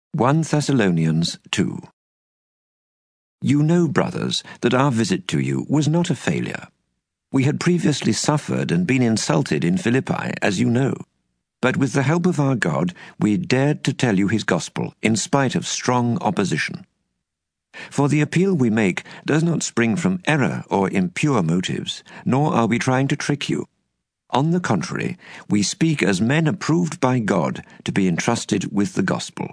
1 Thessalonians 2. You know, brothers, that our visit to you was not a failure. We had previously suffered and been insulted in Philippi, as you know. But with the help of our God, we dared to tell you his gospel, in spite of strong opposition. For the appeal we make does not spring from error or impure motives, nor are we trying to trick you. On the contrary, we speak as men approved by God to be entrusted with the gospel.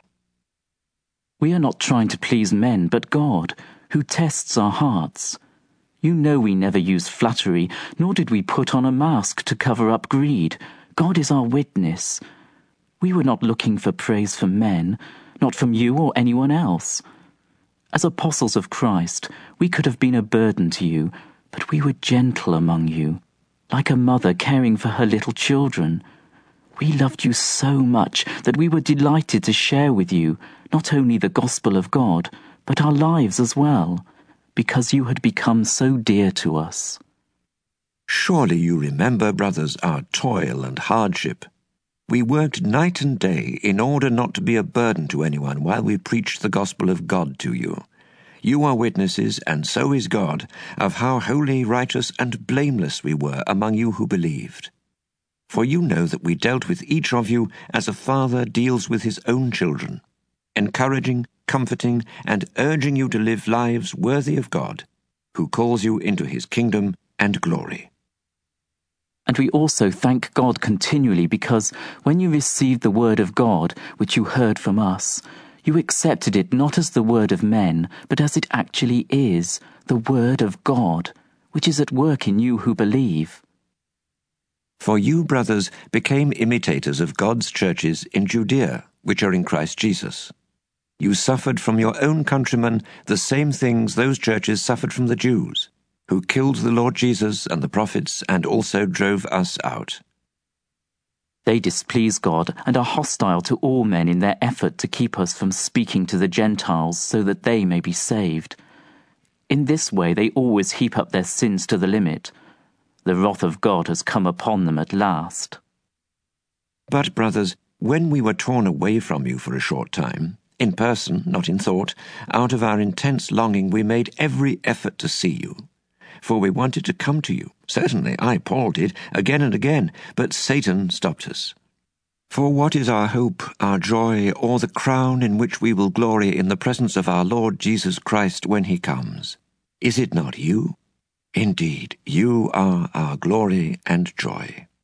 We are not trying to please men, but God, who tests our hearts. You know we never use flattery, nor did we put on a mask to cover up greed. God is our witness. We were not looking for praise from men, not from you or anyone else. As apostles of Christ, we could have been a burden to you, but we were gentle among you, like a mother caring for her little children. We loved you so much that we were delighted to share with you not only the gospel of God, but our lives as well, because you had become so dear to us. Surely you remember, brothers, our toil and hardship. We worked night and day in order not to be a burden to anyone while we preached the gospel of God to you. You are witnesses, and so is God, of how holy, righteous, and blameless we were among you who believed. For you know that we dealt with each of you as a father deals with his own children, encouraging, comforting, and urging you to live lives worthy of God, who calls you into his kingdom and glory. And we also thank God continually because when you received the word of God, which you heard from us, you accepted it not as the word of men, but as it actually is, the word of God, which is at work in you who believe. For you, brothers, became imitators of God's churches in Judea, which are in Christ Jesus. You suffered from your own countrymen the same things those churches suffered from the Jews, who killed the Lord Jesus and the prophets and also drove us out. They displease God and are hostile to all men in their effort to keep us from speaking to the Gentiles so that they may be saved. In this way they always heap up their sins to the limit. The wrath of God has come upon them at last. But, brothers, when we were torn away from you for a short time, in person, not in thought, out of our intense longing we made every effort to see you. For we wanted to come to you. Certainly, I, Paul, did, again and again, but Satan stopped us. For what is our hope, our joy, or the crown in which we will glory in the presence of our Lord Jesus Christ when he comes? Is it not you? Indeed, you are our glory and joy.